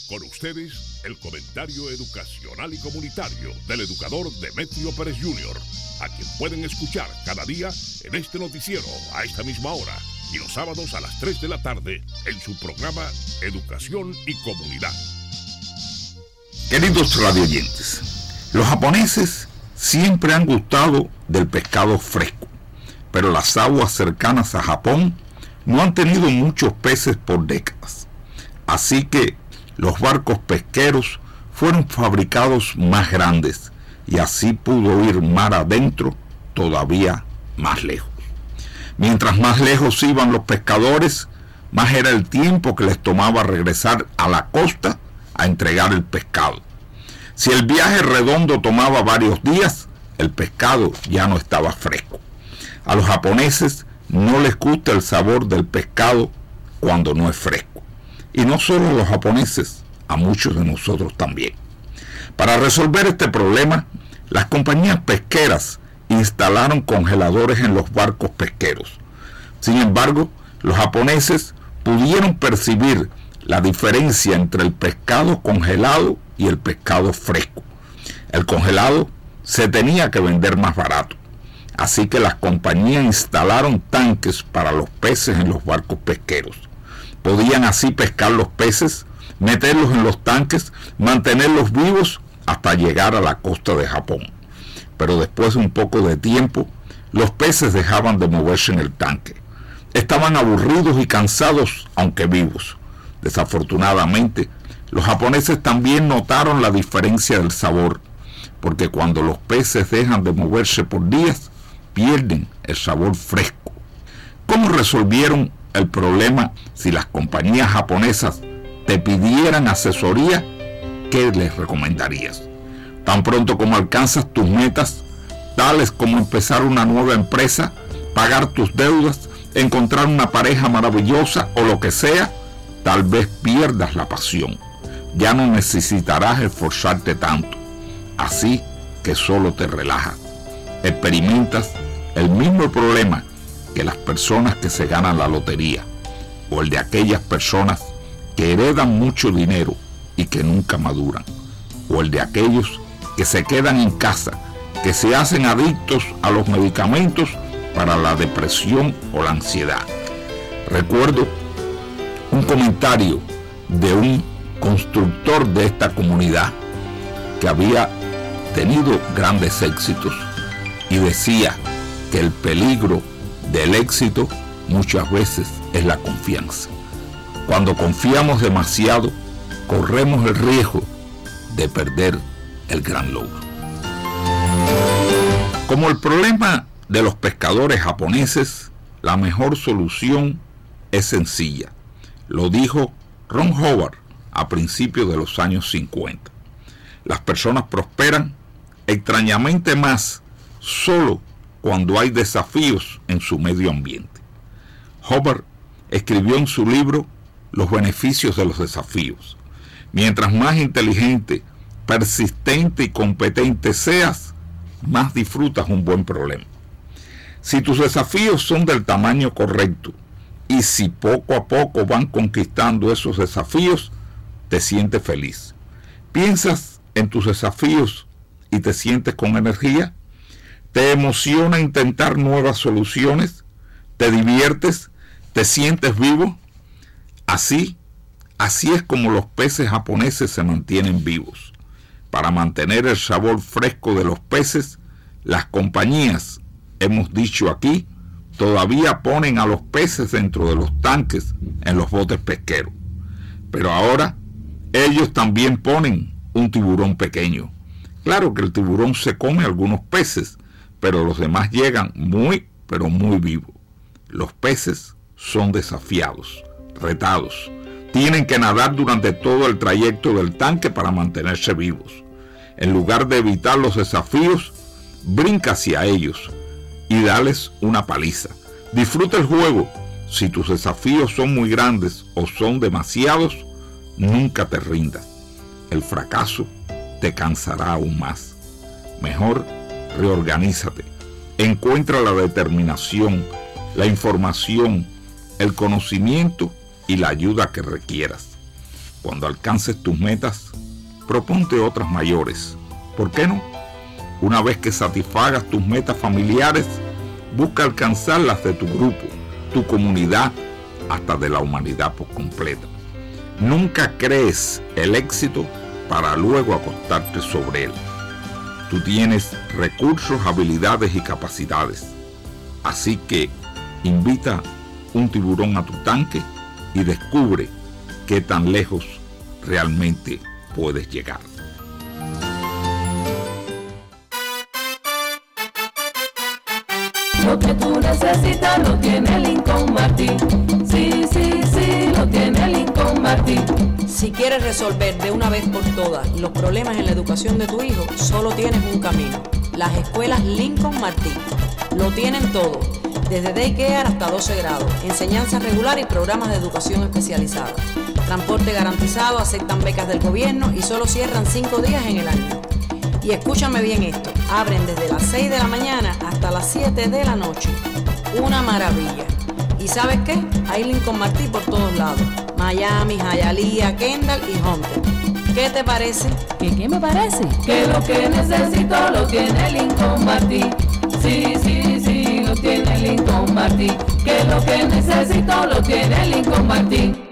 Con ustedes, el comentario educacional y comunitario del educador Demetrio Pérez Jr., a quien pueden escuchar cada día en este noticiero a esta misma hora y los sábados a las 3 de la tarde en su programa Educación y Comunidad. Queridos radioyentes, los japoneses siempre han gustado del pescado fresco, pero las aguas cercanas a Japón no han tenido muchos peces por décadas. Así que los barcos pesqueros fueron fabricados más grandes y así pudo ir mar adentro todavía más lejos. Mientras más lejos iban los pescadores, más era el tiempo que les tomaba regresar a la costa a entregar el pescado. Si el viaje redondo tomaba varios días, el pescado ya no estaba fresco. A los japoneses no les gusta el sabor del pescado cuando no es fresco. Y no solo a los japoneses, a muchos de nosotros también. Para resolver este problema, las compañías pesqueras instalaron congeladores en los barcos pesqueros. Sin embargo, los japoneses pudieron percibir la diferencia entre el pescado congelado y el pescado fresco. El congelado se tenía que vender más barato, así que las compañías instalaron tanques para los peces en los barcos pesqueros. Podían así pescar los peces, meterlos en los tanques, mantenerlos vivos hasta llegar a la costa de Japón. Pero después de un poco de tiempo, los peces dejaban de moverse en el tanque. Estaban aburridos y cansados, aunque vivos. Desafortunadamente, los japoneses también notaron la diferencia del sabor, porque cuando los peces dejan de moverse por días, pierden el sabor fresco. ¿Cómo resolvieron el problema si las compañías japonesas te pidieran asesoría? ¿Qué les recomendarías? Tan pronto como alcanzas tus metas, tales como empezar una nueva empresa, pagar tus deudas, encontrar una pareja maravillosa o lo que sea, tal vez pierdas la pasión. Ya no necesitarás esforzarte tanto. Así que solo te relajas. Experimentas el mismo problema que las personas que se ganan la lotería, o el de aquellas personas que heredan mucho dinero y que nunca maduran, o el de aquellos que se quedan en casa, que se hacen adictos a los medicamentos para la depresión o la ansiedad. Recuerdo un comentario de un constructor de esta comunidad que había tenido grandes éxitos y decía que el peligro del éxito muchas veces es la confianza. Cuando confiamos demasiado, corremos el riesgo de perder el gran logro. Como el problema de los pescadores japoneses, la mejor solución es sencilla. Lo dijo Ron Hubbard a principios de los años 50. Las personas prosperan extrañamente más solo cuando hay desafíos en su medio ambiente. Hubbard escribió en su libro Los beneficios de los desafíos. Mientras más inteligente, persistente y competente seas, más disfrutas un buen problema. Si tus desafíos son del tamaño correcto y si poco a poco van conquistando esos desafíos, te sientes feliz. ¿Piensas en tus desafíos y te sientes con energía? ¿Te emociona intentar nuevas soluciones? ¿Te diviertes? ¿Te sientes vivo? Así es como los peces japoneses se mantienen vivos. Para mantener el sabor fresco de los peces, las compañías, hemos dicho aquí, todavía ponen a los peces dentro de los tanques en los botes pesqueros. Pero ahora, ellos también ponen un tiburón pequeño. Claro que el tiburón se come algunos peces, pero los demás llegan muy, pero muy vivos. Los peces son desafiados, retados. Tienen que nadar durante todo el trayecto del tanque para mantenerse vivos. En lugar de evitar los desafíos, brinca hacia ellos y dales una paliza. Disfruta el juego. Si tus desafíos son muy grandes o son demasiados, nunca te rindas. El fracaso te cansará aún más. Mejor reorganízate. Encuentra la determinación, la información, el conocimiento y la ayuda que requieras. Cuando alcances tus metas, proponte otras mayores. ¿Por qué no? Una vez que satisfagas tus metas familiares, busca alcanzar las de tu grupo, tu comunidad, hasta de la humanidad por completo. Nunca crees el éxito para luego acostarte sobre él. Tú tienes recursos, habilidades y capacidades. Así que invita un tiburón a tu tanque y descubre qué tan lejos realmente puedes llegar. Lo que tú necesitas lo tiene Lincoln Martin. Sí, sí, sí, lo tiene Lincoln Martin. Si quieres resolver de una vez por todas los problemas en la educación de tu hijo, solo tienes un camino: las escuelas Lincoln Martin. Lo tienen todo, desde daycare hasta 12 grados, enseñanza regular y programas de educación especializada. Transporte garantizado, aceptan becas del gobierno y solo cierran 5 días en el año. Y escúchame bien esto, abren desde las 6 de la mañana hasta las 7 de la noche. Una maravilla. ¿Y sabes qué? Hay Lincoln Martin por todos lados: Miami, Hialeah, Kendall y Hunter. ¿Qué te parece? ¿Qué me parece? Que lo que necesito lo tiene Lincoln Martin. Sí, sí, sí, lo tiene Lincoln Martin. Que lo que necesito lo tiene Lincoln Martin.